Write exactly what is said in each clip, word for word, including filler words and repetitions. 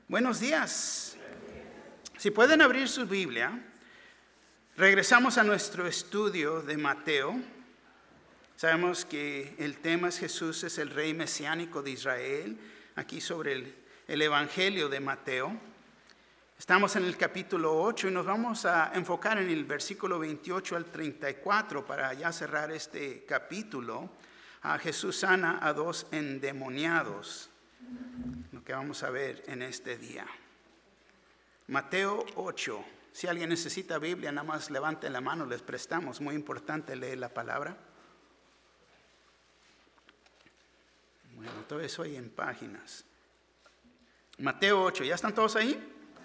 Buenos días. Si pueden abrir su Biblia, regresamos a nuestro estudio de Mateo. Sabemos que el tema es Jesús es el rey mesiánico de Israel, aquí sobre el, el Evangelio de Mateo. Estamos en el capítulo ocho y nos vamos a enfocar en el versículo veintiocho al treinta y cuatro para ya cerrar este capítulo. A Jesús sana a dos endemoniados, lo que vamos a ver en este día. Mateo ocho. Si alguien necesita Biblia, nada más levanten la mano, les prestamos. Muy importante leer la palabra. Bueno, todo eso ahí en páginas. Mateo ocho, ¿ya están todos ahí?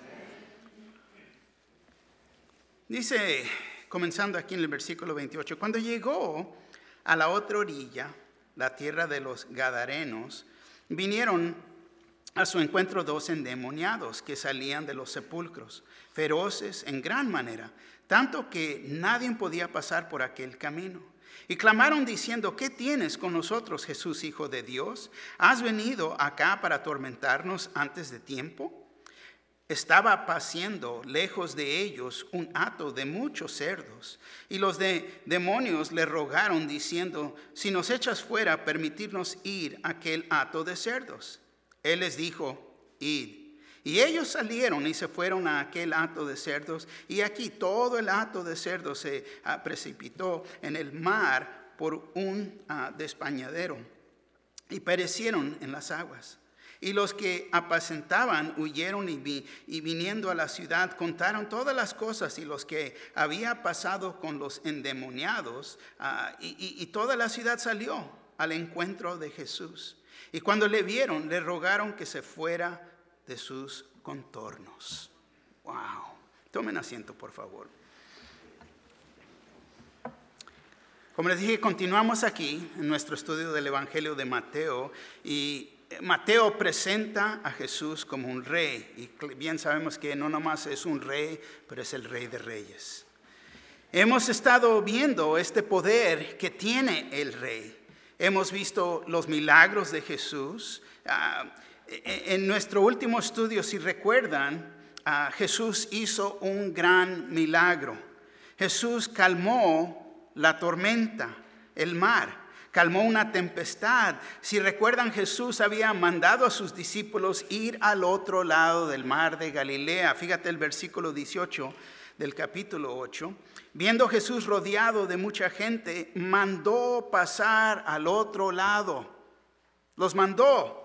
Dice, comenzando aquí en el versículo veintiocho, cuando llegó a la otra orilla, la tierra de los Gadarenos, vinieron a su encuentro dos endemoniados que salían de los sepulcros, feroces en gran manera, tanto que nadie podía pasar por aquel camino. Y clamaron diciendo, ¿qué tienes con nosotros, Jesús, Hijo de Dios? ¿Has venido acá para atormentarnos antes de tiempo? Estaba paciendo lejos de ellos un hato de muchos cerdos, y los de demonios le rogaron diciendo, si nos echas fuera, permitirnos ir a aquel hato de cerdos. Él les dijo, id. Y ellos salieron y se fueron a aquel hato de cerdos, y aquí todo el hato de cerdos se uh, precipitó en el mar por un uh, despeñadero, y perecieron en las aguas. Y los que apacentaban huyeron y, vi, y viniendo a la ciudad contaron todas las cosas y los que había pasado con los endemoniados. Uh, y, y, y toda la ciudad salió al encuentro de Jesús. Y cuando le vieron, le rogaron que se fuera de sus contornos. Wow. Tomen asiento, por favor. Como les dije, continuamos aquí en nuestro estudio del Evangelio de Mateo, y Mateo presenta a Jesús como un rey, y bien sabemos que no nomás es un rey, pero es el rey de reyes. Hemos estado viendo este poder que tiene el rey. Hemos visto los milagros de Jesús. Uh, en nuestro último estudio, si recuerdan, uh, Jesús hizo un gran milagro. Jesús calmó la tormenta, el mar. Calmó una tempestad. Si recuerdan, Jesús había mandado a sus discípulos ir al otro lado del mar de Galilea. Fíjate el versículo dieciocho del capítulo ocho. Viendo Jesús rodeado de mucha gente, mandó pasar al otro lado. Los mandó.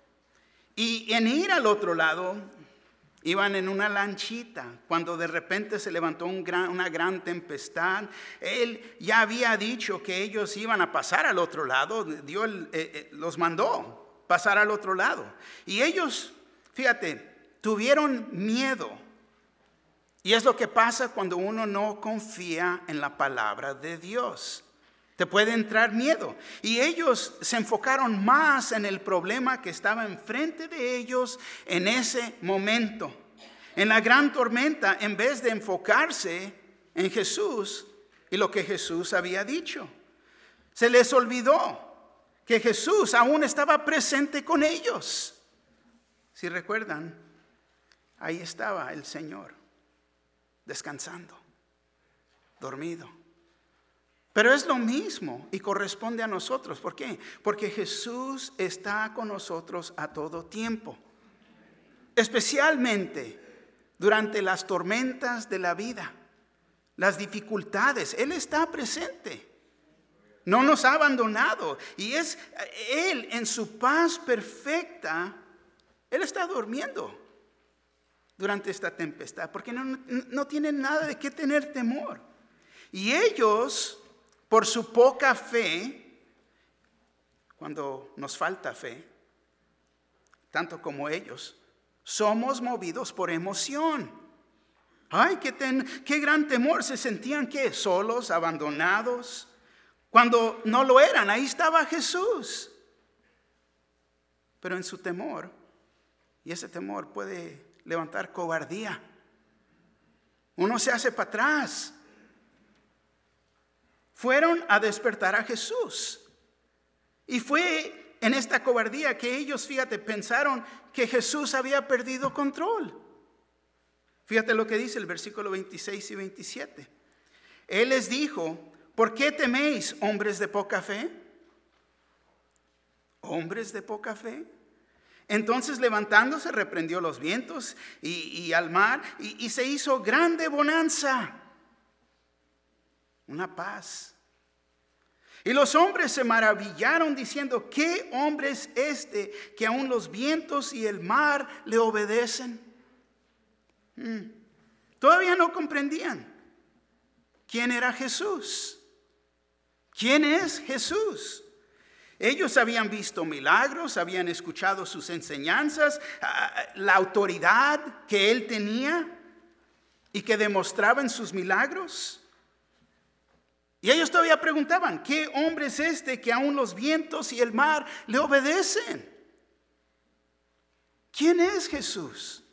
Y en ir al otro lado, iban en una lanchita, cuando de repente se levantó un gran, una gran tempestad. Él ya había dicho que ellos iban a pasar al otro lado. Dios eh, eh, los mandó pasar al otro lado. Y ellos, fíjate, tuvieron miedo. Y es lo que pasa cuando uno no confía en la palabra de Dios. Te puede entrar miedo. Y ellos se enfocaron más en el problema que estaba enfrente de ellos en ese momento. En la gran tormenta, en vez de enfocarse en Jesús y lo que Jesús había dicho. Se les olvidó que Jesús aún estaba presente con ellos. Si recuerdan, ahí estaba el Señor, descansando, dormido. Pero es lo mismo y corresponde a nosotros. ¿Por qué? Porque Jesús está con nosotros a todo tiempo. Especialmente durante las tormentas de la vida, las dificultades. Él está presente. No nos ha abandonado. Y es Él en su paz perfecta. Él está durmiendo durante esta tempestad. Porque no, no tienen nada de qué tener temor. Y ellos, por su poca fe, cuando nos falta fe, tanto como ellos, somos movidos por emoción. Ay, qué, ten, qué gran temor. Se sentían que solos, abandonados, cuando no lo eran. Ahí estaba Jesús. Pero en su temor, y ese temor puede levantar cobardía. Uno se hace para atrás. Fueron a despertar a Jesús. Y fue en esta cobardía que ellos, fíjate, pensaron que Jesús había perdido control. Fíjate lo que dice el versículo veintiséis y veintisiete. Él les dijo: ¿por qué teméis, hombres de poca fe? ¿Hombres de poca fe? Entonces, levantándose, reprendió los vientos y, y al mar, y, y se hizo grande bonanza, una paz. Y los hombres se maravillaron diciendo: ¿qué hombre es este que aun los vientos y el mar le obedecen? Hmm. Todavía no comprendían quién era Jesús. ¿Quién es Jesús? Ellos habían visto milagros, habían escuchado sus enseñanzas, la autoridad que él tenía y que demostraba en sus milagros. Y ellos todavía preguntaban: ¿qué hombre es este que aún los vientos y el mar le obedecen? ¿Quién es Jesús?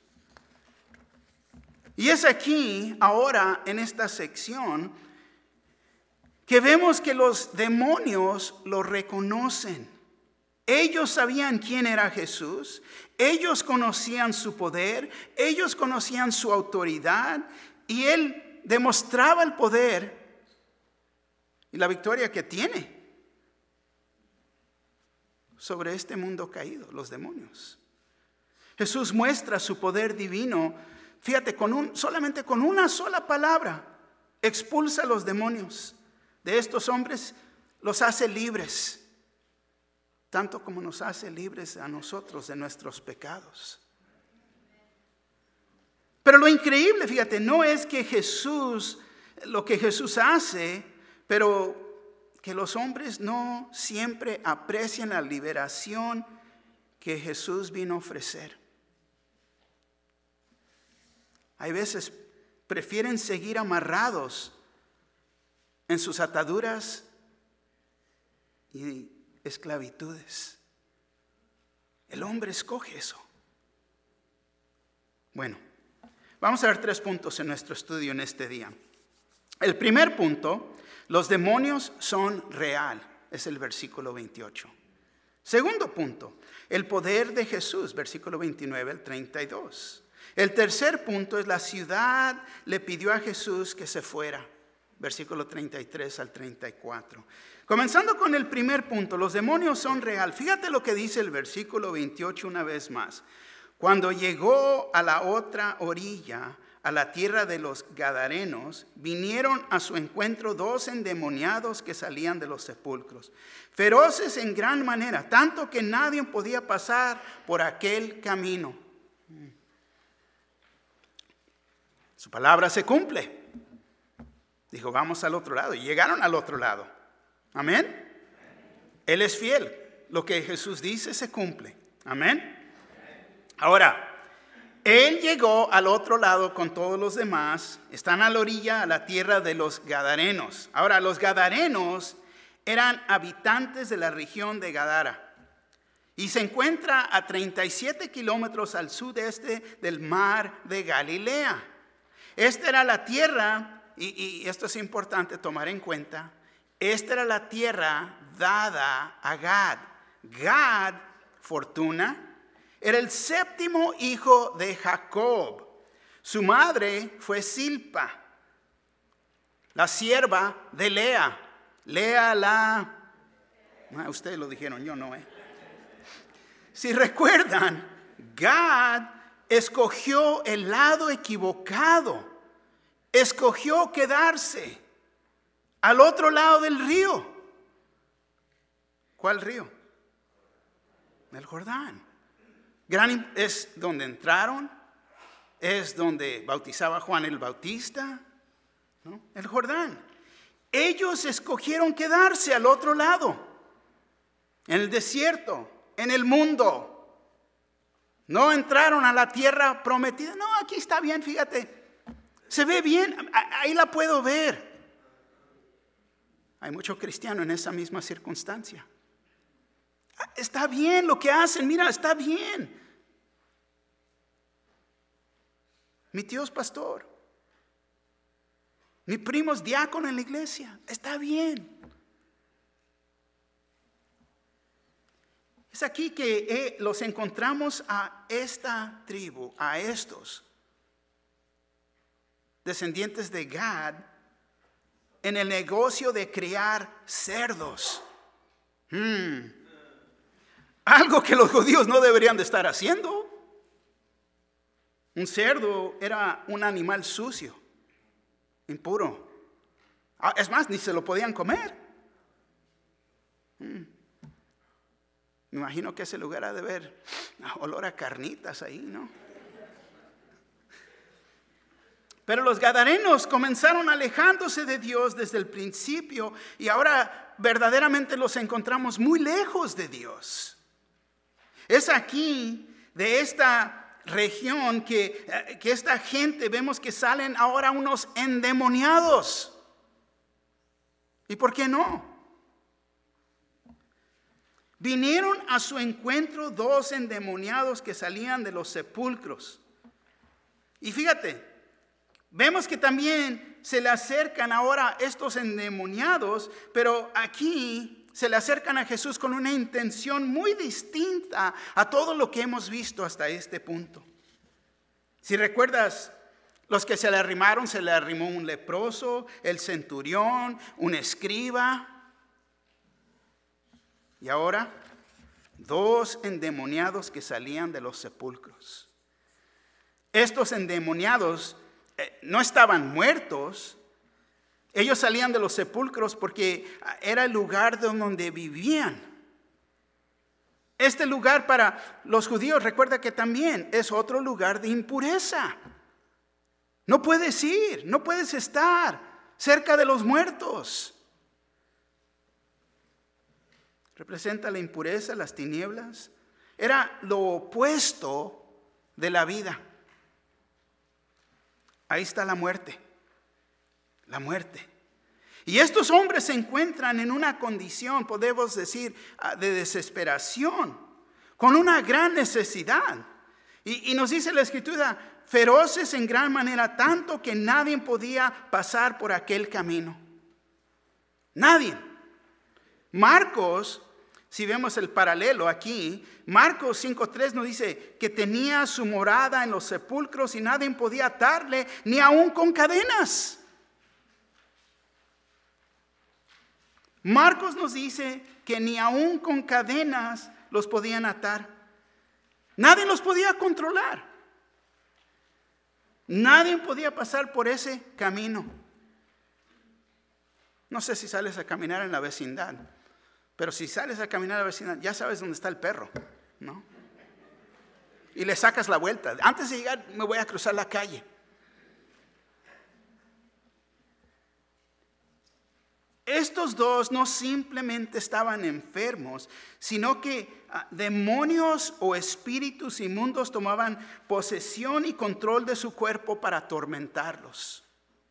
Y es aquí, ahora, en esta sección, que vemos que los demonios lo reconocen. Ellos sabían quién era Jesús, ellos conocían su poder, ellos conocían su autoridad, y él demostraba el poder y la victoria que tiene sobre este mundo caído, los demonios. Jesús muestra su poder divino, fíjate, con un, solamente con una sola palabra, expulsa a los demonios de estos hombres, los hace libres, tanto como nos hace libres a nosotros de nuestros pecados. Pero lo increíble, fíjate, no es que Jesús, lo que Jesús hace, pero que los hombres no siempre aprecian la liberación que Jesús vino a ofrecer. Hay veces prefieren seguir amarrados en sus ataduras y esclavitudes. El hombre escoge eso. Bueno, vamos a ver tres puntos en nuestro estudio en este día. El primer punto: los demonios son real, es el versículo veintiocho. Segundo punto: el poder de Jesús, versículo veintinueve al treinta y dos. El tercer punto es: la ciudad le pidió a Jesús que se fuera, versículo treinta y tres al treinta y cuatro. Comenzando con el primer punto: los demonios son real. Fíjate lo que dice el versículo veintiocho una vez más. Cuando llegó a la otra orilla, a la tierra de los Gadarenos, vinieron a su encuentro dos endemoniados que salían de los sepulcros, feroces en gran manera, tanto que nadie podía pasar por aquel camino. Su palabra se cumple. Dijo: vamos al otro lado. Y llegaron al otro lado. Amén. Él es fiel. Lo que Jesús dice se cumple. Amén. Ahora, él llegó al otro lado con todos los demás. Están a la orilla, a la tierra de los Gadarenos. Ahora, los Gadarenos eran habitantes de la región de Gadara. Y se encuentra a treinta y siete kilómetros al sudeste del mar de Galilea. Esta era la tierra, y, y esto es importante tomar en cuenta, esta era la tierra dada a Gad. Gad, fortuna, era el séptimo hijo de Jacob. Su madre fue Silpa, la sierva de Lea. Lea la... Ah, ustedes lo dijeron, yo no, ¿eh? Si recuerdan, Gad escogió el lado equivocado. Escogió quedarse al otro lado del río. ¿Cuál río? El Jordán. Gran, es donde entraron, es donde bautizaba Juan el Bautista, ¿no? El Jordán. Ellos escogieron quedarse al otro lado, en el desierto, en el mundo. No entraron a la tierra prometida. No, aquí está bien, fíjate. Se ve bien, ahí la puedo ver. Hay mucho cristiano en esa misma circunstancia. Está bien lo que hacen, mira, está bien. Mi tío es pastor. Mi primo es diácono en la iglesia. Está bien. Es aquí que eh, los encontramos a esta tribu, a estos descendientes de Gad, en el negocio de criar cerdos. Hmm. Algo que los judíos no deberían de estar haciendo. Un cerdo era un animal sucio, impuro. Es más, ni se lo podían comer. Hmm. Me imagino que ese lugar ha de ver olor a carnitas ahí, ¿no? Pero los gadarenos comenzaron alejándose de Dios desde el principio y ahora verdaderamente los encontramos muy lejos de Dios. Es aquí, de esta región, que, que esta gente vemos que salen ahora unos endemoniados. ¿Y por qué no? Vinieron a su encuentro dos endemoniados que salían de los sepulcros. Y fíjate, vemos que también se le acercan ahora estos endemoniados, pero aquí se le acercan a Jesús con una intención muy distinta a todo lo que hemos visto hasta este punto. Si recuerdas, los que se le arrimaron, se le arrimó un leproso, el centurión, un escriba. Y ahora, dos endemoniados que salían de los sepulcros. Estos endemoniados eh, no estaban muertos. Ellos salían de los sepulcros porque era el lugar donde vivían. Este lugar para los judíos, recuerda que también es otro lugar de impureza. No puedes ir, no puedes estar cerca de los muertos. Representa la impureza, las tinieblas. Era lo opuesto de la vida. Ahí está la muerte. La muerte. Y estos hombres se encuentran en una condición, podemos decir, de desesperación, con una gran necesidad. Y, y nos dice la Escritura, feroces en gran manera, tanto que nadie podía pasar por aquel camino. Nadie. Marcos, si vemos el paralelo aquí, Marcos cinco tres nos dice que tenía su morada en los sepulcros y nadie podía atarle, ni aun con cadenas. Marcos nos dice que ni aun con cadenas los podían atar. Nadie los podía controlar. Nadie podía pasar por ese camino. No sé si sales a caminar en la vecindad, pero si sales a caminar en la vecindad, ya sabes dónde está el perro, ¿no? Y le sacas la vuelta. Antes de llegar, me voy a cruzar la calle. Estos dos no simplemente estaban enfermos, sino que uh, demonios o espíritus inmundos tomaban posesión y control de su cuerpo para atormentarlos.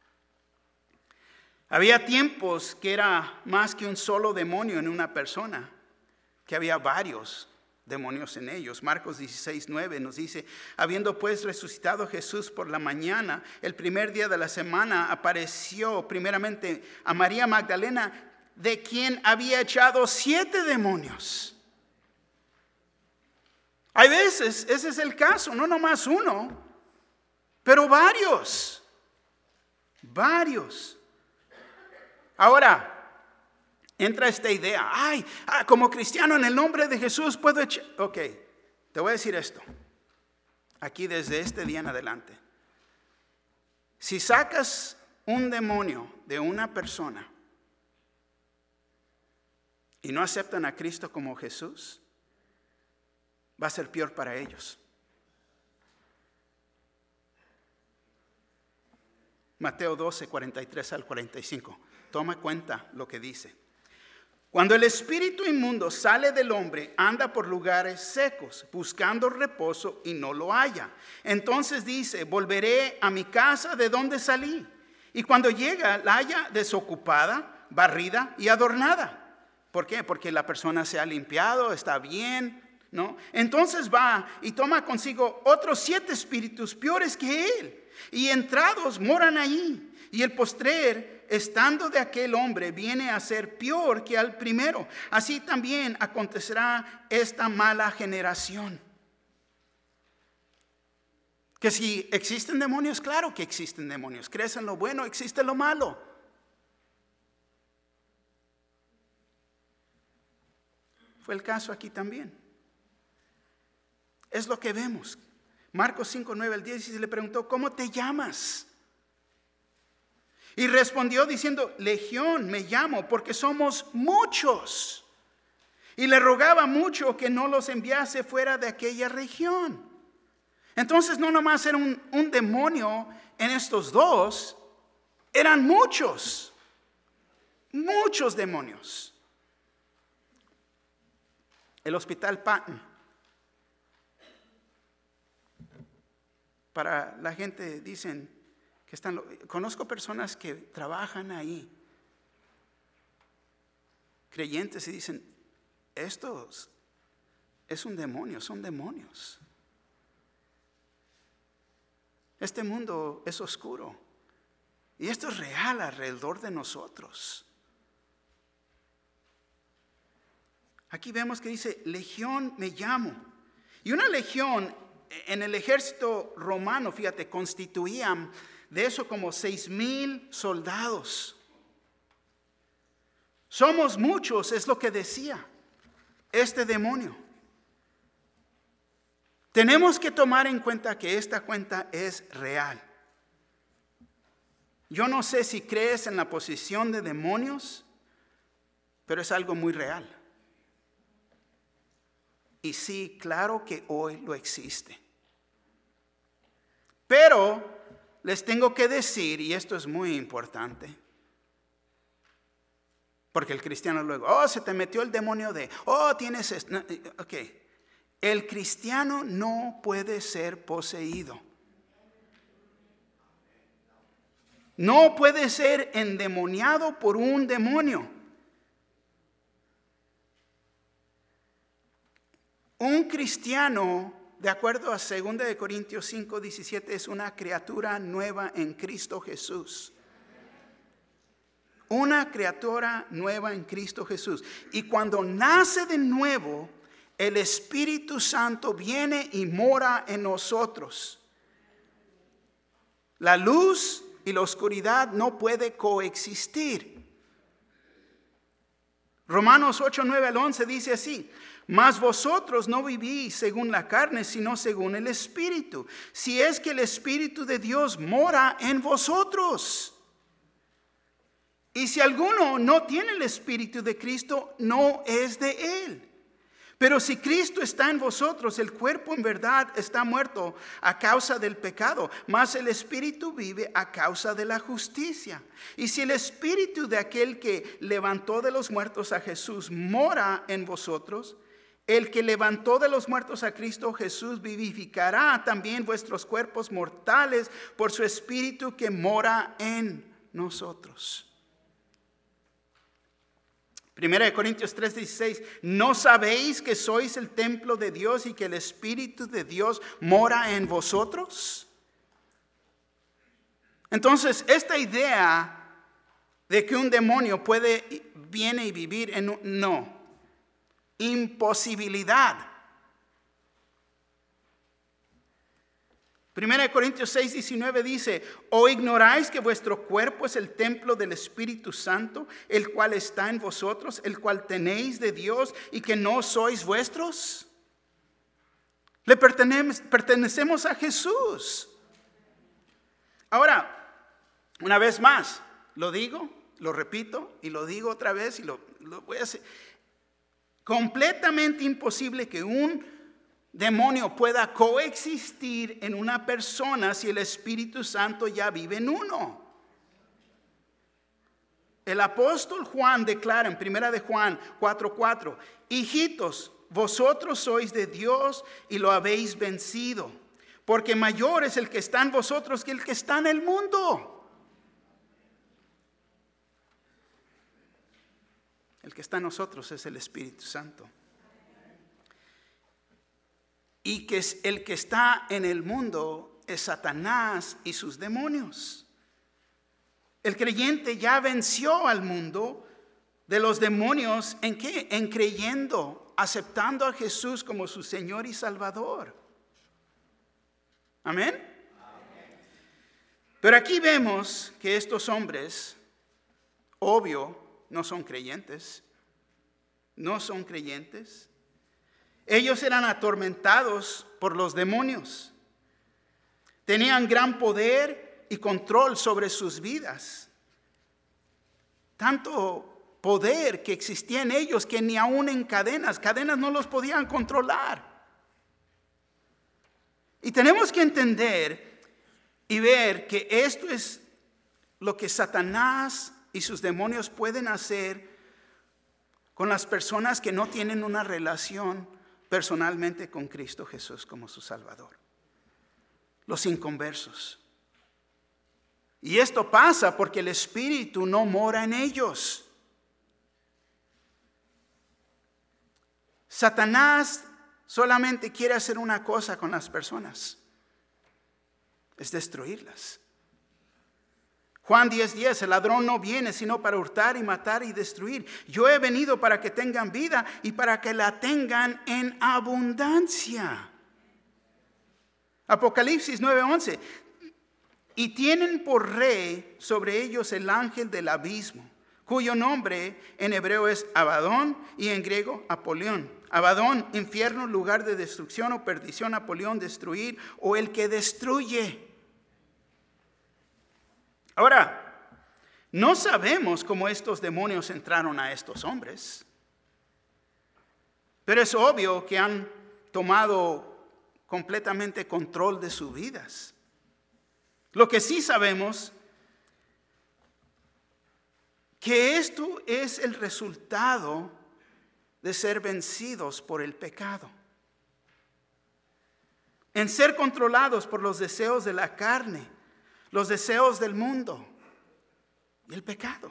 Había tiempos que era más que un solo demonio en una persona, que había varios demonios en ellos. Marcos dieciséis nueve nos dice, habiendo pues resucitado Jesús por la mañana, el primer día de la semana, apareció primeramente a María Magdalena, de quien había echado siete demonios. Hay veces, ese es el caso, no nomás uno, pero varios, varios. Ahora, entra esta idea, ay, ah, como cristiano en el nombre de Jesús puedo echar. Ok, te voy a decir esto, aquí desde este día en adelante. Si sacas un demonio de una persona y no aceptan a Cristo como Jesús, va a ser peor para ellos. Mateo doce, cuarenta y tres al cuarenta y cinco. Toma cuenta lo que dice. Cuando el espíritu inmundo sale del hombre, anda por lugares secos, buscando reposo y no lo halla. Entonces dice, volveré a mi casa de donde salí. Y cuando llega, la halla desocupada, barrida y adornada. ¿Por qué? Porque la persona se ha limpiado, está bien. ¿no? Entonces va y toma consigo otros siete espíritus peores que él, y entrados moran allí. Y el postrer, estando de aquel hombre, viene a ser peor que al primero. Así también acontecerá esta mala generación. Que si existen demonios, claro que existen demonios. ¿Crees en lo bueno? Existe lo malo. Fue el caso aquí también. Es lo que vemos. Marcos cinco, nueve al diez, y le preguntó, ¿cómo te llamas? Y respondió diciendo, Legión me llamo, porque somos muchos. Y le rogaba mucho que no los enviase fuera de aquella región. Entonces no nomás era un, un demonio en estos dos, eran muchos, muchos demonios. El hospital Patton, para la gente dicen que están, conozco personas que trabajan ahí, creyentes, y dicen, estos es un demonio, son demonios. Este mundo es oscuro y esto es real alrededor de nosotros. Aquí vemos que dice, Legión me llamo. Y una legión en el ejército romano, fíjate, constituían de eso como seis mil soldados. Somos muchos, es lo que decía este demonio. Tenemos que tomar en cuenta que esta cuenta es real. Yo no sé si crees en la posición de demonios, pero es algo muy real. Y sí, claro que hoy lo existe. Pero les tengo que decir, y esto es muy importante, porque el cristiano luego, oh, se te metió el demonio de, oh, tienes esto. No, ok. El cristiano no puede ser poseído. No puede ser endemoniado por un demonio. Un cristiano, de acuerdo a dos de Corintios cinco, diecisiete, es una criatura nueva en Cristo Jesús. Una criatura nueva en Cristo Jesús. Y cuando nace de nuevo, el Espíritu Santo viene y mora en nosotros. La luz y la oscuridad no puede coexistir. Romanos ocho, nueve al once dice así, mas vosotros no vivís según la carne, sino según el Espíritu. Si es que el Espíritu de Dios mora en vosotros. Y si alguno no tiene el Espíritu de Cristo, no es de él. Pero si Cristo está en vosotros, el cuerpo en verdad está muerto a causa del pecado, mas el Espíritu vive a causa de la justicia. Y si el Espíritu de aquel que levantó de los muertos a Jesús mora en vosotros, el que levantó de los muertos a Cristo Jesús vivificará también vuestros cuerpos mortales por su Espíritu que mora en nosotros. Primera de Corintios tres, dieciséis, ¿no sabéis que sois el templo de Dios y que el Espíritu de Dios mora en vosotros? Entonces, esta idea de que un demonio puede, viene y vivir en un, no, imposibilidad. Primera de Corintios seis, diecinueve dice, ¿o ignoráis que vuestro cuerpo es el templo del Espíritu Santo, el cual está en vosotros, el cual tenéis de Dios y que no sois vuestros? Le pertenecemos, pertenecemos a Jesús. Ahora, una vez más, lo digo, lo repito y lo digo otra vez y lo, lo voy a hacer. Completamente imposible que un demonio pueda coexistir en una persona si el Espíritu Santo ya vive en uno. El apóstol Juan declara en primera de Juan cuatro, cuatro, hijitos, vosotros sois de Dios y lo habéis vencido, porque mayor es el que está en vosotros que el que está en el mundo. El que está en nosotros es el Espíritu Santo. y que es el que está en el mundo es Satanás y sus demonios. El creyente ya venció al mundo de los demonios. ¿En qué? En creyendo, aceptando a Jesús como su Señor y Salvador. Amén. Amén. Pero aquí vemos que estos hombres, obvio, no son creyentes. No son creyentes. Ellos eran atormentados por los demonios. Tenían gran poder y control sobre sus vidas. Tanto poder que existía en ellos que ni aún en cadenas, cadenas no los podían controlar. Y tenemos que entender y ver que esto es lo que Satanás y sus demonios pueden hacer con las personas que no tienen una relación personalmente con Cristo Jesús como su Salvador. Los inconversos. Y esto pasa porque el Espíritu no mora en ellos. Satanás solamente quiere hacer una cosa con las personas: es destruirlas. Juan diez diez, el ladrón no viene sino para hurtar y matar y destruir. Yo he venido para que tengan vida y para que la tengan en abundancia. Apocalipsis nueve once. Y tienen por rey sobre ellos el ángel del abismo, cuyo nombre en hebreo es Abadón y en griego Apolión. Abadón, infierno, lugar de destrucción o perdición. Apolión, destruir o el que destruye. Ahora, no sabemos cómo estos demonios entraron a estos hombres, pero es obvio que han tomado completamente control de sus vidas. Lo que sí sabemos que esto es el resultado de ser vencidos por el pecado, en ser controlados por los deseos de la carne, los deseos del mundo y el pecado.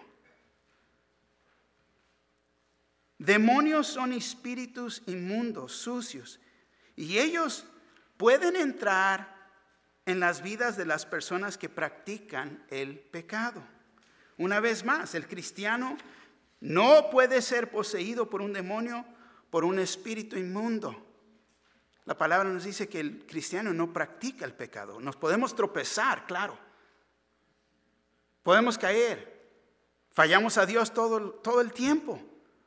Demonios son espíritus inmundos, sucios, y ellos pueden entrar en las vidas de las personas que practican el pecado. Una vez más, el cristiano no puede ser poseído por un demonio, por un espíritu inmundo. La palabra nos dice que el cristiano no practica el pecado. Nos podemos tropezar, claro. Podemos caer. Fallamos a Dios todo, todo el tiempo.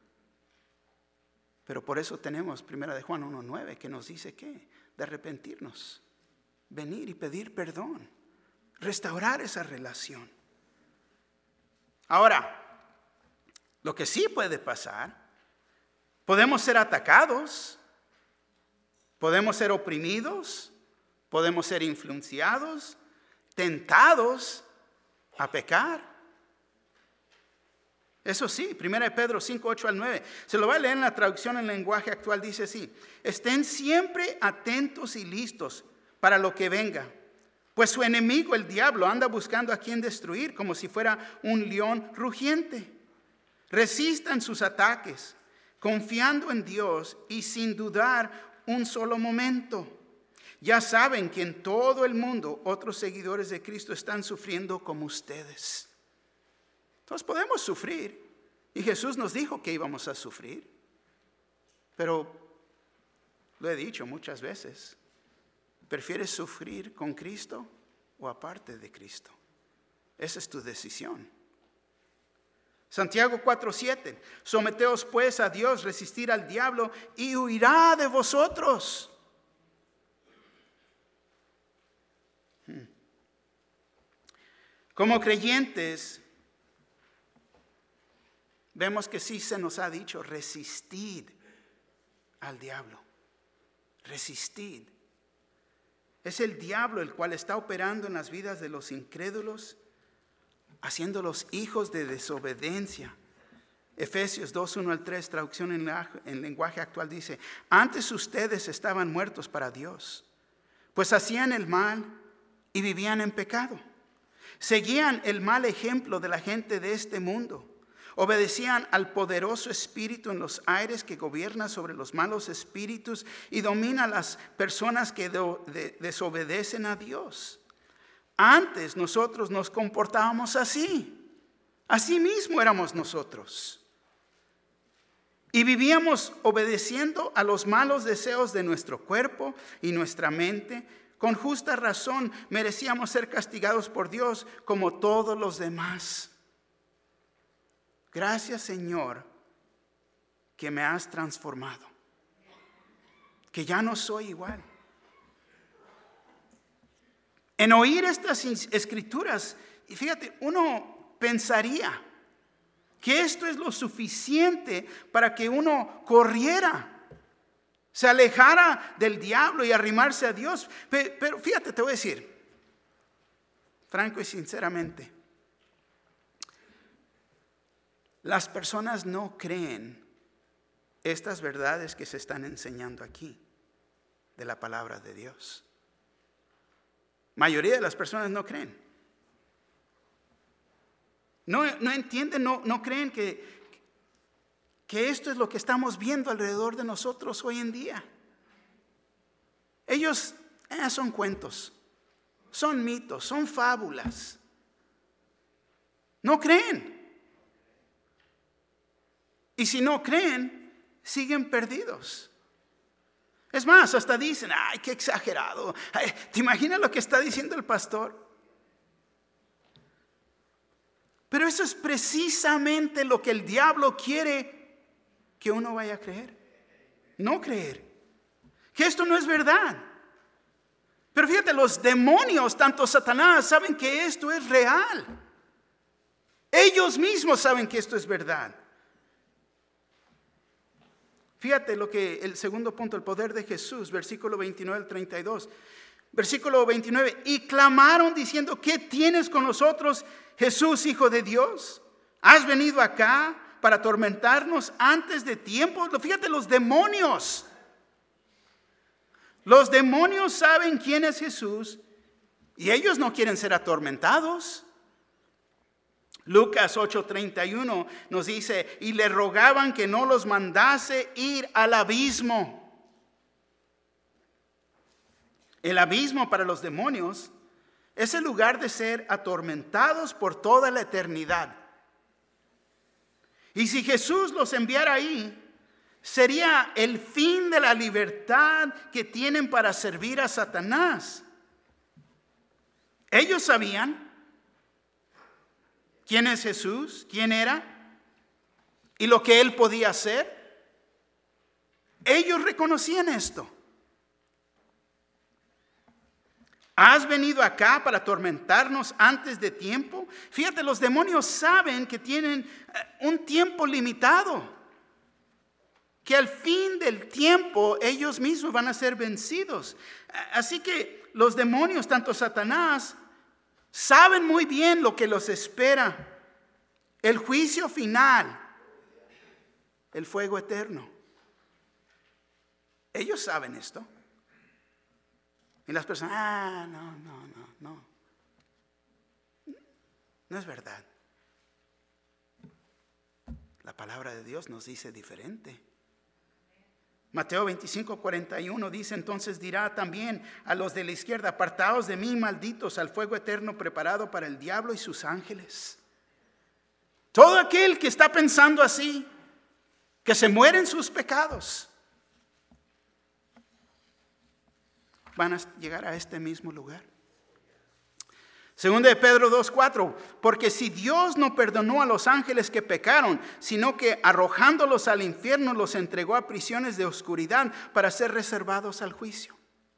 Pero por eso tenemos primera de Juan uno nueve que nos dice que de arrepentirnos, venir y pedir perdón, restaurar esa relación. Ahora, lo que sí puede pasar, podemos ser atacados, podemos ser oprimidos, podemos ser influenciados, tentados a pecar. Eso sí, primera de Pedro cinco, ocho al nueve. Se lo va a leer en la traducción en lenguaje actual. Dice así: estén siempre atentos y listos para lo que venga, pues su enemigo, el diablo, anda buscando a quien destruir como si fuera un león rugiente. Resistan sus ataques, confiando en Dios y sin dudar un solo momento. Ya saben que en todo el mundo otros seguidores de Cristo están sufriendo como ustedes. Entonces podemos sufrir, y Jesús nos dijo que íbamos a sufrir, pero lo he dicho muchas veces, ¿prefieres sufrir con Cristo o aparte de Cristo? Esa es tu decisión. Santiago cuatro siete, someteos pues a Dios, resistir al diablo y huirá de vosotros. Como creyentes, vemos que sí se nos ha dicho, resistid al diablo. Resistid. Es el diablo el cual está operando en las vidas de los incrédulos, haciéndolos hijos de desobediencia. Efesios dos, uno al tres, traducción en, la, en lenguaje actual dice: antes ustedes estaban muertos para Dios, pues hacían el mal y vivían en pecado. Seguían el mal ejemplo de la gente de este mundo. Obedecían al poderoso espíritu en los aires que gobierna sobre los malos espíritus y domina a las personas que do, de, desobedecen a Dios. Antes nosotros nos comportábamos así. Así mismo éramos nosotros. Y vivíamos obedeciendo a los malos deseos de nuestro cuerpo y nuestra mente. Con justa razón merecíamos ser castigados por Dios como todos los demás. Gracias, Señor, que me has transformado, que ya no soy igual. En oír estas escrituras, y fíjate, uno pensaría que esto es lo suficiente para que uno corriera, se alejara del diablo y arrimarse a Dios. Pero, pero fíjate, te voy a decir, franco y sinceramente, las personas no creen estas verdades que se están enseñando aquí de la palabra de Dios. Mayoría de las personas no creen. No, no entienden, no, no creen que, que esto es lo que estamos viendo alrededor de nosotros hoy en día. Ellos eh, son cuentos, son mitos, son fábulas. No creen. Y si no creen, siguen perdidos. Es más, hasta dicen, ay, qué exagerado. Ay, ¿te imaginas lo que está diciendo el pastor? Pero eso es precisamente lo que el diablo quiere que uno vaya a creer. No creer. Que esto no es verdad. Pero fíjate, los demonios, tanto Satanás, saben que esto es real. Ellos mismos saben que esto es verdad. Fíjate lo que el segundo punto, el poder de Jesús, versículo veintinueve al treinta y dos. Versículo veintinueve, y clamaron diciendo, ¿qué tienes con nosotros, Jesús, Hijo de Dios? ¿Has venido acá para atormentarnos antes de tiempo? Fíjate, los demonios. Los demonios saben quién es Jesús y ellos no quieren ser atormentados. Lucas ocho treinta y uno nos dice, y le rogaban que no los mandase ir al abismo. El abismo para los demonios es el lugar de ser atormentados por toda la eternidad. Y si Jesús los enviara ahí, sería el fin de la libertad que tienen para servir a Satanás. Ellos sabían quién es Jesús, quién era y lo que él podía hacer. Ellos reconocían esto. ¿Has venido acá para atormentarnos antes de tiempo? Fíjate, los demonios saben que tienen un tiempo limitado, que al fin del tiempo ellos mismos van a ser vencidos. Así que los demonios, tanto Satanás, saben muy bien lo que los espera. El juicio final, el fuego eterno. Ellos saben esto. Y las personas, ah, no, no, no, no. No es verdad. La palabra de Dios nos dice diferente. Mateo veinticinco cuarenta y uno dice, entonces dirá también a los de la izquierda, apartaos de mí, malditos, al fuego eterno preparado para el diablo y sus ángeles. Todo aquel que está pensando así, que se muere en sus pecados, van a llegar a este mismo lugar. Segunda de Pedro dos cuatro, porque si Dios no perdonó a los ángeles que pecaron, sino que arrojándolos al infierno los entregó a prisiones de oscuridad para ser reservados al juicio.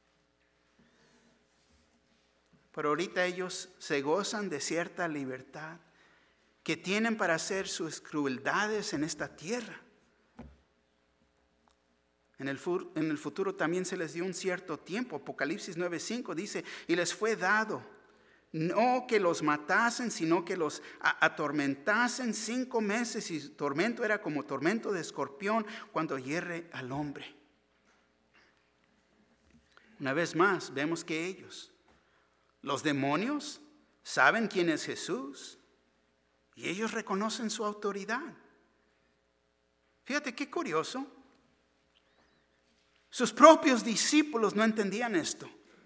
Pero ahorita ellos se gozan de cierta libertad que tienen para hacer sus crueldades en esta tierra. En el, en el futuro también se les dio un cierto tiempo. Apocalipsis nueve cinco dice, y les fue dado no que los matasen, sino que los atormentasen cinco meses. Y su tormento era como tormento de escorpión cuando hiere al hombre. Una vez más, vemos que ellos, los demonios, saben quién es Jesús. Y ellos reconocen su autoridad. Fíjate qué curioso. Sus propios discípulos no entendían esto.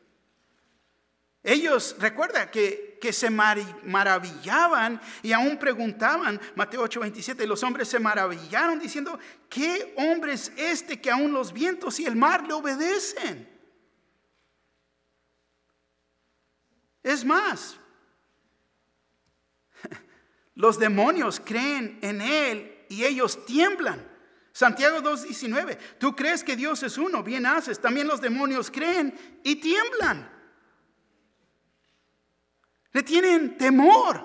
Ellos, recuerda que, que se mar- maravillaban y aún preguntaban, Mateo ocho veintisiete, los hombres se maravillaron diciendo, ¿qué hombre es este que aún los vientos y el mar le obedecen? Es más, los demonios creen en él y ellos tiemblan. Santiago dos diecinueve, tú crees que Dios es uno, bien haces, también los demonios creen y tiemblan. Le tienen temor.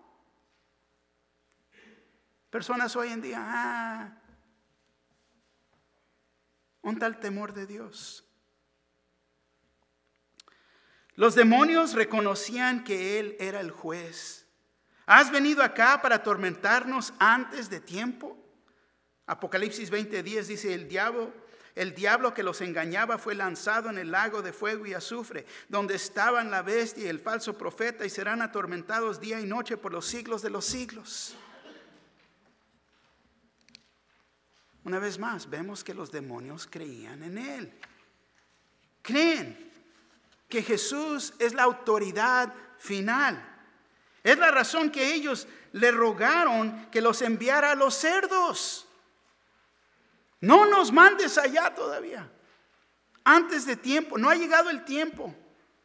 Personas hoy en día, ah, un tal temor de Dios. Los demonios reconocían que Él era el juez. ¿Has venido acá para atormentarnos antes de tiempo? Apocalipsis veinte diez dice, el diablo... El diablo que los engañaba fue lanzado en el lago de fuego y azufre, donde estaban la bestia y el falso profeta, y serán atormentados día y noche por los siglos de los siglos. Una vez más, vemos que los demonios creían en él. Creen que Jesús es la autoridad final. Es la razón que ellos le rogaron que los enviara a los cerdos. No nos mandes allá todavía. Antes de tiempo. No ha llegado el tiempo.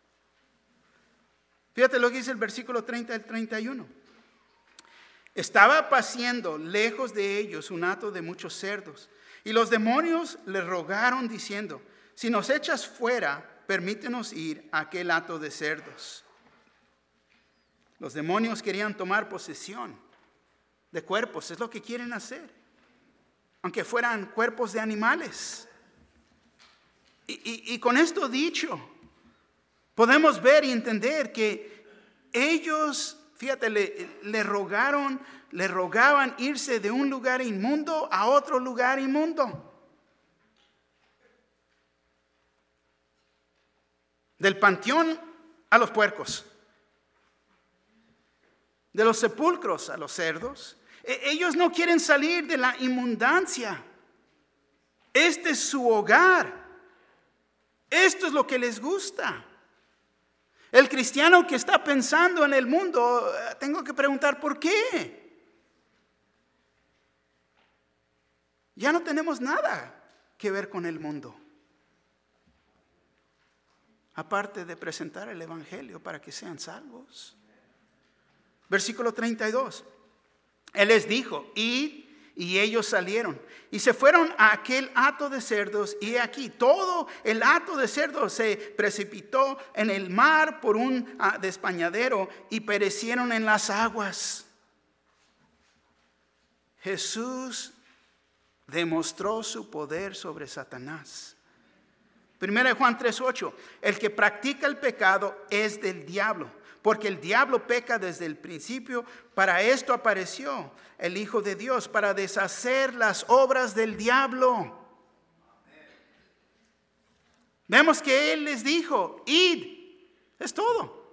Fíjate lo que dice el versículo treinta al treinta y uno. Estaba paciendo lejos de ellos un hato de muchos cerdos. Y los demonios le rogaron diciendo, si nos echas fuera, permítenos ir a aquel hato de cerdos. Los demonios querían tomar posesión de cuerpos. Es lo que quieren hacer. Aunque fueran cuerpos de animales. Y, y, y con esto dicho, podemos ver y entender que ellos, fíjate, le, le rogaron, le rogaban irse de un lugar inmundo a otro lugar inmundo. Del panteón a los puercos. De los sepulcros a los cerdos. Ellos no quieren salir de la inmundancia. Este es su hogar. Esto es lo que les gusta. El cristiano que está pensando en el mundo, tengo que preguntar ¿por qué? Ya no tenemos nada que ver con el mundo. Aparte de presentar el evangelio para que sean salvos. Versículo treinta y dos. Él les dijo, id, y ellos salieron y se fueron a aquel hato de cerdos, y aquí todo el hato de cerdos se precipitó en el mar por un uh, despeñadero y perecieron en las aguas. Jesús demostró su poder sobre Satanás. Primera de Juan tres ocho, el que practica el pecado es del diablo. Porque el diablo peca desde el principio. Para esto apareció el Hijo de Dios, para deshacer las obras del diablo. Vemos que Él les dijo, id. Es todo.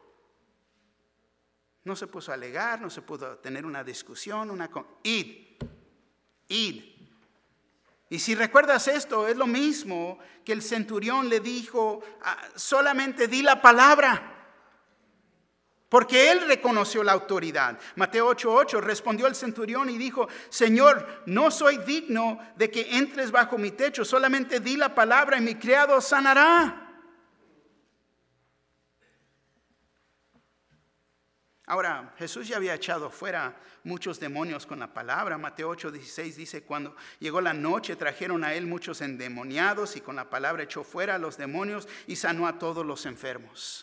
No se puso a alegar, no se pudo tener una discusión. Una con... Id. Id. Y si recuerdas esto, es lo mismo que el centurión le dijo, solamente di la palabra. Porque él reconoció la autoridad. Mateo ocho ocho, respondió el centurión y dijo, Señor, no soy digno de que entres bajo mi techo, solamente di la palabra y mi criado sanará. Ahora, Jesús ya había echado fuera muchos demonios con la palabra. Mateo ocho dieciséis dice, cuando llegó la noche trajeron a él muchos endemoniados y con la palabra echó fuera a los demonios y sanó a todos los enfermos.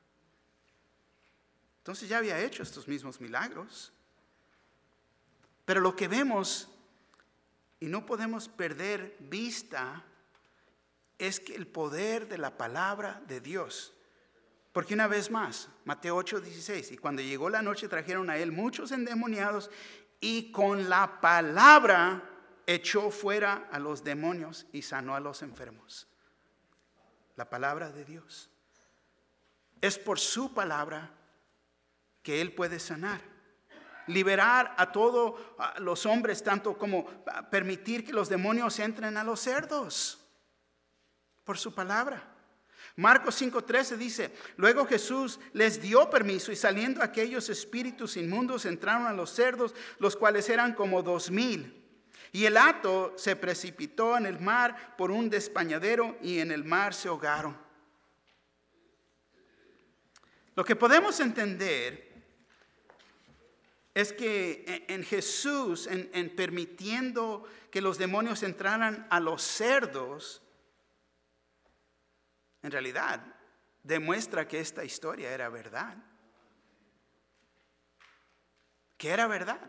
Entonces ya había hecho estos mismos milagros. Pero lo que vemos, y no podemos perder vista, es que el poder de la palabra de Dios. Porque una vez más, Mateo ocho dieciséis, y cuando llegó la noche trajeron a él muchos endemoniados y con la palabra echó fuera a los demonios y sanó a los enfermos. La palabra de Dios. Es por su palabra que Él puede sanar. liberar a todos los hombres, tanto como permitir que los demonios entren a los cerdos por su palabra. Marcos cinco trece dice: luego Jesús les dio permiso, y saliendo aquellos espíritus inmundos entraron a los cerdos, los cuales eran como dos mil. Y el hato se precipitó en el mar por un despeñadero, y en el mar se ahogaron. Lo que podemos entender es que en Jesús, en, en permitiendo que los demonios entraran a los cerdos, en realidad demuestra que esta historia era verdad. Que era verdad.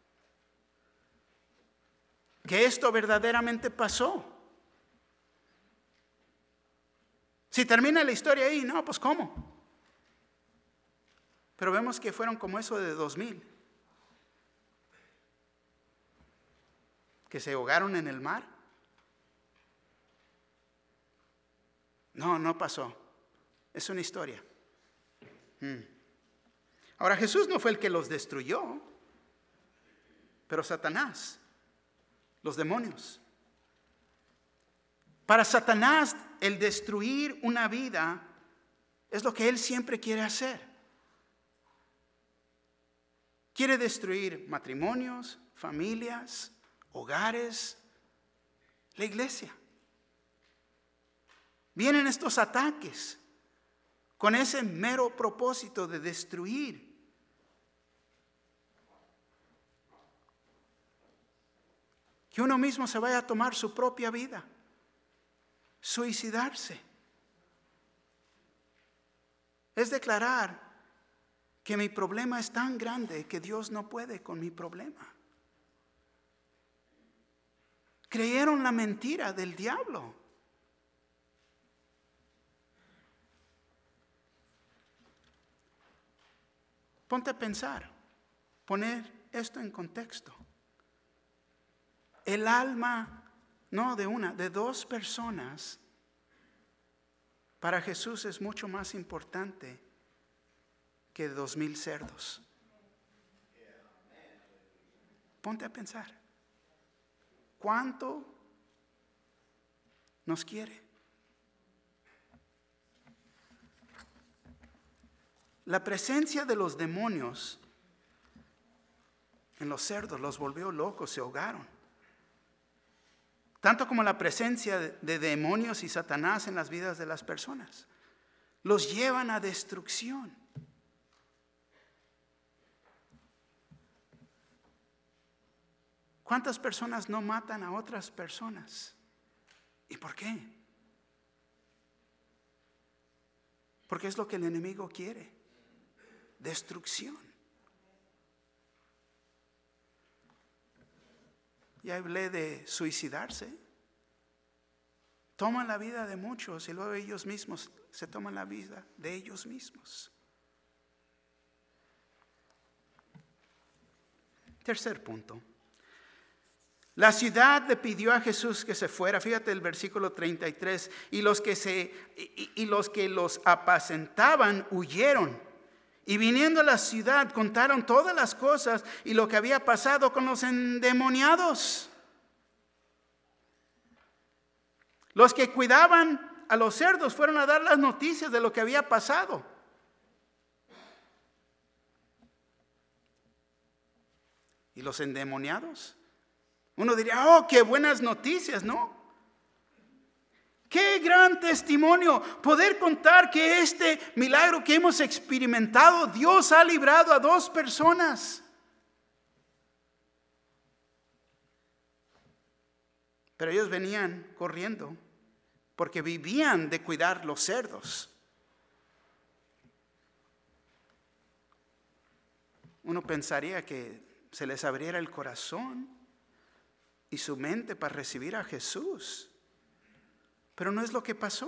Que esto verdaderamente pasó. Si termina la historia ahí, no, pues ¿cómo? Pero vemos que fueron como eso de dos mil. Que se ahogaron en el mar. No, no pasó. Es una historia. Hmm. Ahora, Jesús no fue el que los destruyó, pero Satanás, los demonios. Para Satanás, el destruir una vida es lo que él siempre quiere hacer. Quiere destruir matrimonios, familias, hogares, la iglesia. Vienen estos ataques con ese mero propósito de destruir. Que uno mismo se vaya a tomar su propia vida, suicidarse. Es declarar que mi problema es tan grande que Dios no puede con mi problema. Creyeron la mentira del diablo. Ponte a pensar, poner esto en contexto. El alma, no de una, de dos personas, para Jesús es mucho más importante que dos mil cerdos. Ponte a pensar, ¿cuánto nos quiere? La presencia de los demonios en los cerdos los volvió locos, se ahogaron. Tanto como la presencia de demonios y Satanás en las vidas de las personas. Los llevan a destrucción. ¿Cuántas personas no matan a otras personas? ¿Y por qué? Porque es lo que el enemigo quiere. Destrucción. Ya hablé de suicidarse. Toman la vida de muchos y luego ellos mismos se toman la vida de ellos mismos. Tercer punto. La ciudad le pidió a Jesús que se fuera. Fíjate el versículo treinta y tres. Y los que, se, y, y los, que los apacentaban huyeron. Y viniendo a la ciudad contaron todas las cosas y lo que había pasado con los endemoniados. Los que cuidaban a los cerdos fueron a dar las noticias de lo que había pasado. ¿Y los endemoniados? Uno diría, oh, qué buenas noticias, ¿no? Qué gran testimonio poder contar que este milagro que hemos experimentado, Dios ha librado a dos personas. Pero ellos venían corriendo porque vivían de cuidar los cerdos. Uno pensaría que se les abriera el corazón y su mente para recibir a Jesús. Pero no es lo que pasó.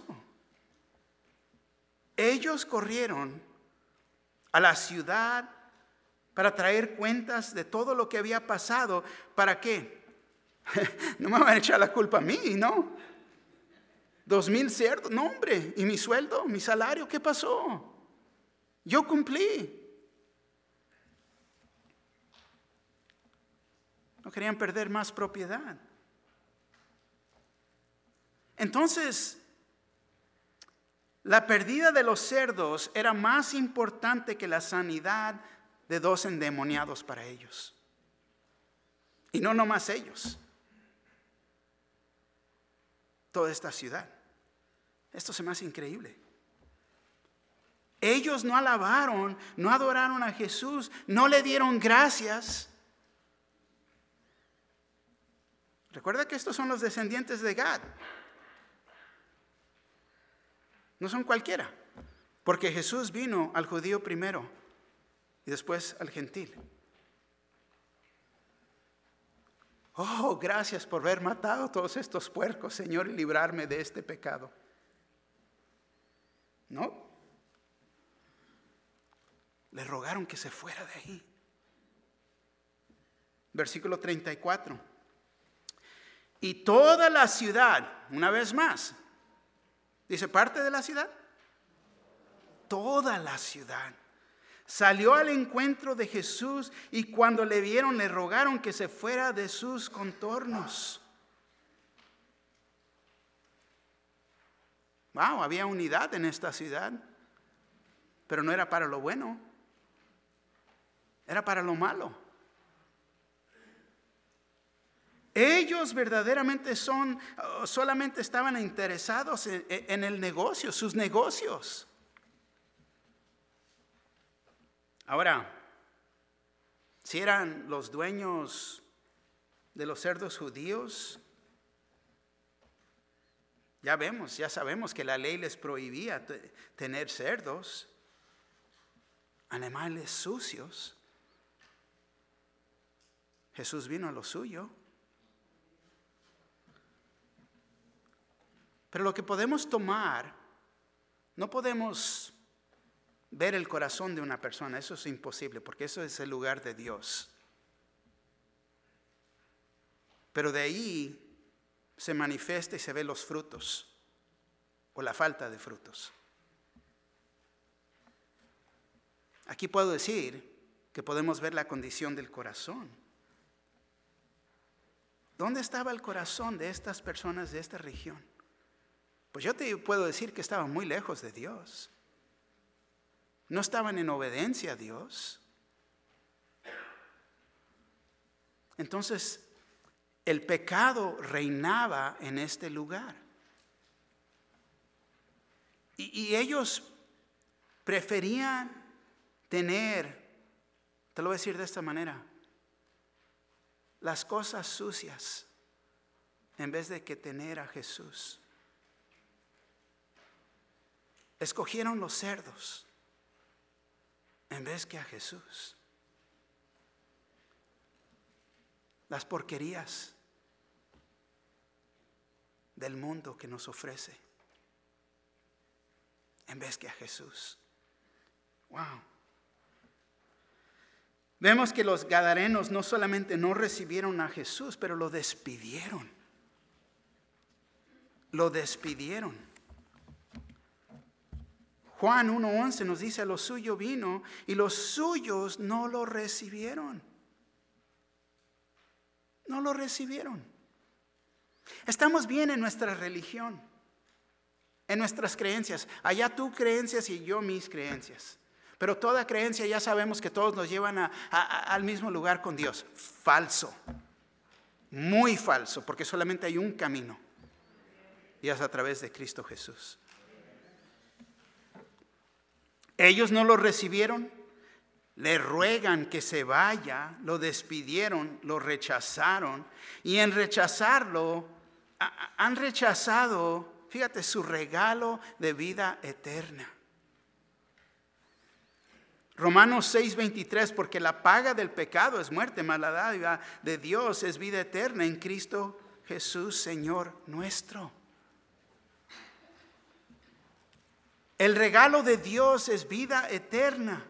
Ellos corrieron a la ciudad para traer cuentas de todo lo que había pasado. ¿Para qué? No me van a echar la culpa a mí, ¿no? Dos mil cerdos, no hombre. ¿Y mi sueldo, mi salario, qué pasó? Yo cumplí. No querían perder más propiedad. Entonces, la pérdida de los cerdos era más importante que la sanidad de dos endemoniados para ellos. Y no nomás ellos. Toda esta ciudad. Esto se me hace increíble. Ellos no alabaron, no adoraron a Jesús, no le dieron gracias. Recuerda que estos son los descendientes de Gad. No son cualquiera, porque Jesús vino al judío primero y después al gentil. Oh, gracias por haber matado a todos estos puercos, Señor, y librarme de este pecado. No. Le rogaron que se fuera de ahí. Versículo treinta y cuatro. Y toda la ciudad, una vez más, dice, ¿parte de la ciudad? Toda la ciudad salió al encuentro de Jesús y cuando le vieron le rogaron que se fuera de sus contornos. Wow, había unidad en esta ciudad, pero no era para lo bueno, era para lo malo. Ellos verdaderamente son, solamente estaban interesados en, en el negocio, sus negocios. Ahora, si eran los dueños de los cerdos judíos, ya vemos, ya sabemos que la ley les prohibía t- tener cerdos, animales sucios. Jesús vino a lo suyo. Pero lo que podemos tomar, no podemos ver el corazón de una persona, eso es imposible, porque eso es el lugar de Dios. Pero de ahí se manifiesta y se ven los frutos, o la falta de frutos. Aquí puedo decir que podemos ver la condición del corazón. ¿Dónde estaba el corazón de estas personas de esta región? Pues yo te puedo decir que estaban muy lejos de Dios. No estaban en obediencia a Dios. Entonces, el pecado reinaba en este lugar. Y, y ellos preferían tener, te lo voy a decir de esta manera, las cosas sucias en vez de que tener a Jesús. Escogieron los cerdos en vez que a Jesús. Las porquerías del mundo que nos ofrece en vez que a Jesús. Wow. Vemos que los gadarenos no solamente no recibieron a Jesús, pero lo despidieron. Lo despidieron. Juan uno once nos dice, a lo suyo vino y los suyos no lo recibieron. No lo recibieron. Estamos bien en nuestra religión, en nuestras creencias. Allá tú creencias y yo mis creencias. Pero toda creencia ya sabemos que todos nos llevan a, a, al mismo lugar con Dios. Falso. Muy falso, porque solamente hay un camino. Y es a través de Cristo Jesús. Ellos no lo recibieron, le ruegan que se vaya, lo despidieron, lo rechazaron. Y en rechazarlo, han rechazado, fíjate, su regalo de vida eterna. Romanos seis veintitrés, porque la paga del pecado es muerte, mas la dádiva de Dios es vida eterna en Cristo Jesús, Señor nuestro. El regalo de Dios es vida eterna.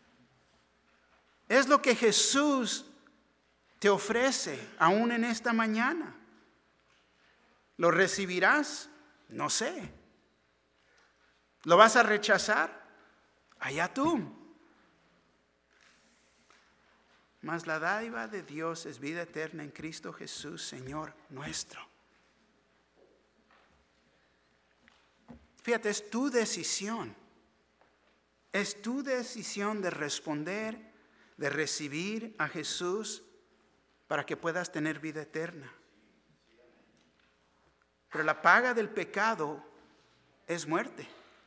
Es lo que Jesús te ofrece aún en esta mañana. ¿Lo recibirás? No sé. ¿Lo vas a rechazar? Allá tú. mas la dádiva de Dios es vida eterna en Cristo Jesús, Señor nuestro. Fíjate, es tu decisión. Es tu decisión de responder, de recibir a Jesús para que puedas tener vida eterna. Pero la paga del pecado es muerte.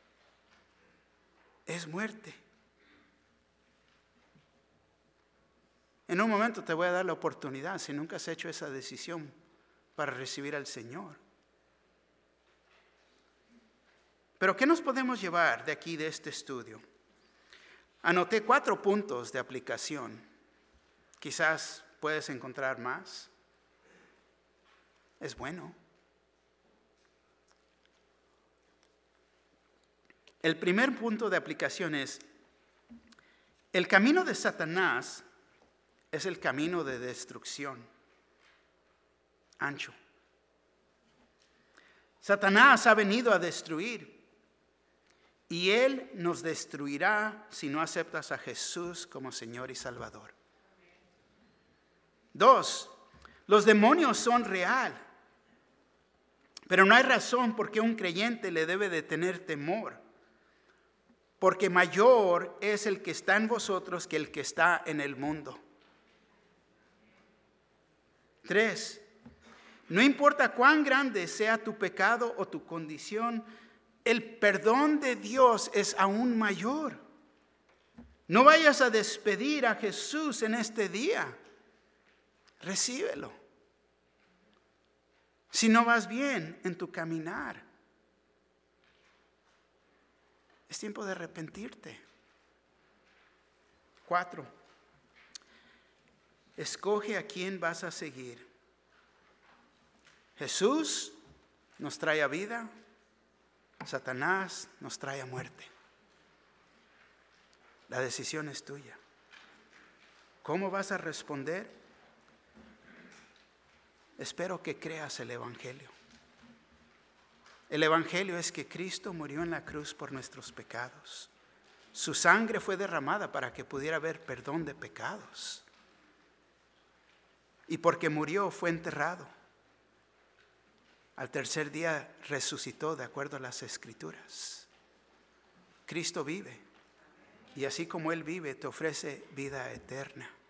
Es muerte. En un momento te voy a dar la oportunidad, si nunca has hecho esa decisión, para recibir al Señor. Pero ¿qué nos podemos llevar de aquí, de este estudio? Anoté cuatro puntos de aplicación. Quizás puedes encontrar más. Es bueno. El primer punto de aplicación es: el camino de Satanás es el camino de destrucción, ancho. Satanás ha venido a destruir, y él nos destruirá si no aceptas a Jesús como Señor y Salvador. Dos, los demonios son real, pero no hay razón por qué un creyente le debe de tener temor, porque mayor es el que está en vosotros que el que está en el mundo. Tres, no importa cuán grande sea tu pecado o tu condición, el perdón de Dios es aún mayor. No vayas a despedir a Jesús en este día. Recíbelo. Si no vas bien en tu caminar, es tiempo de arrepentirte. Cuatro, escoge a quién vas a seguir. Jesús nos trae a vida, Satanás nos trae a muerte. La decisión es tuya. ¿Cómo vas a responder? Espero que creas el Evangelio. El Evangelio es que Cristo murió en la cruz por nuestros pecados. Su sangre fue derramada para que pudiera haber perdón de pecados. Y porque murió, fue enterrado. Al tercer día resucitó de acuerdo a las Escrituras. Cristo vive. Y así como Él vive, te ofrece vida eterna.